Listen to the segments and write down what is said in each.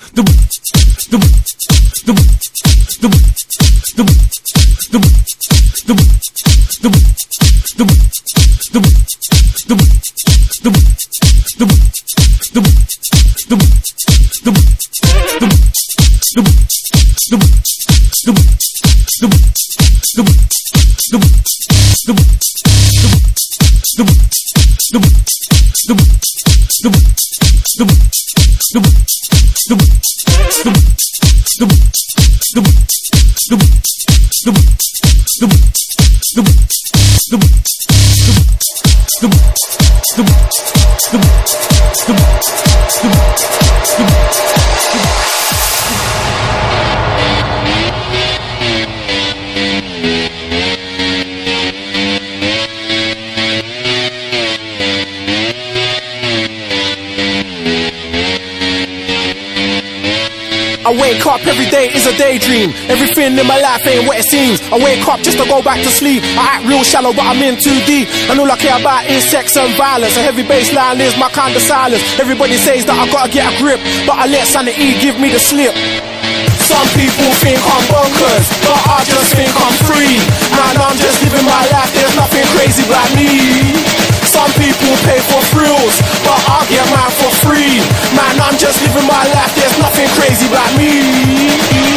I wake up every day is a daydream. Everything in my life ain't what it seems. I wake up just to go back to sleep. I act real shallow but I'm in too deep. And all I care about is sex and violence. A heavy bassline is my kind of silence. Everybody says that I gotta get a grip, but I let sanity give me the slip. Some people think I'm bonkers, but I just think I'm free. Man, I'm just living my life, there's nothing crazy about me. Some people pay for thrills, but I get mine for free. Man, I'm just living my life, there's nothing crazy about me.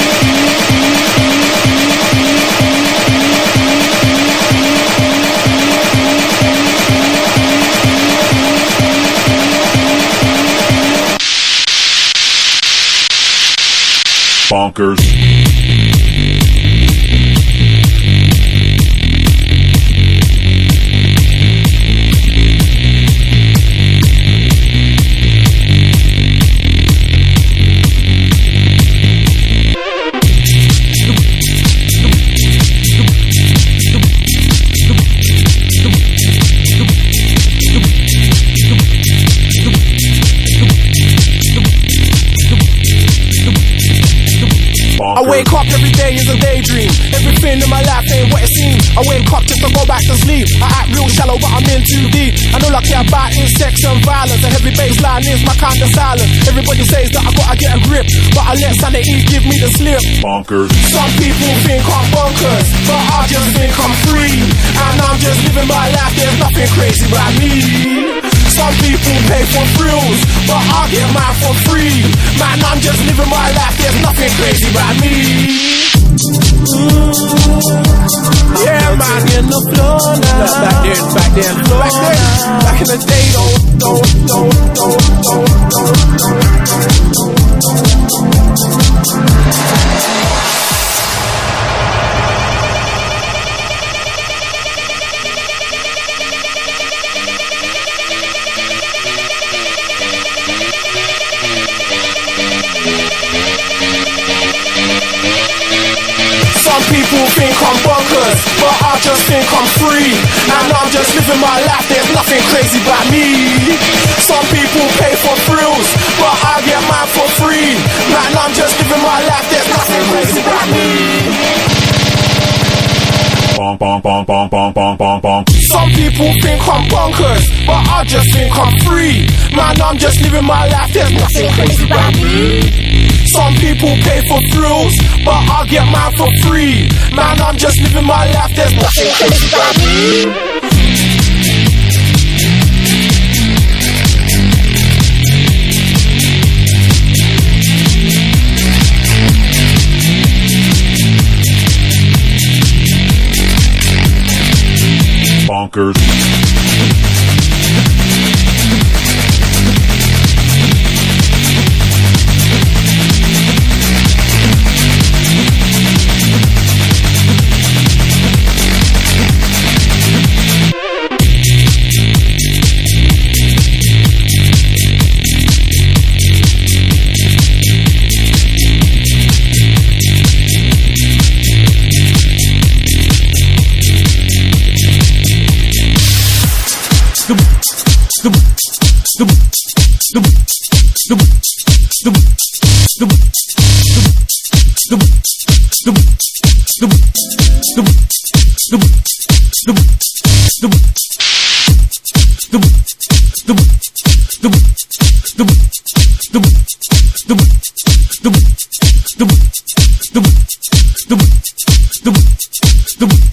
Bonkers. I wake up every day is a daydream. Everything in my life ain't what it seems. I wake up just to go back to sleep. I act real shallow but I'm in too deep. And all I care about is sex and violence. A heavy bassline is my kind of silence. Everybody says that I gotta get a grip, but I let sanity give me the slip. Bonkers. Some people think I'm bonkers, but I just think I'm free. And I'm just living my life, there's nothing crazy about me. Some people pay for thrills, but I get mine for free. Man, I'm just living my life, there's nothing crazy about me. Yeah, man, in the floor now. Back in the day, Some people think I'm bonkers, but I just think I'm free. And I'm just living my life, there's nothing crazy about me. Some people pay for thrills, but I get mine for free. Man, I'm just living my life, there's nothing crazy about me. Bonk, bonk, bonk, bonk, bonk, bonk, bonk, bonk. Some people think I'm bonkers, but I just think I'm free. Man, I'm just living my life, there's nothing crazy about me. Some people pay for thrills, but I get mine for free. Man, I'm just living my life, there's nothing crazy about me. Bonkers. the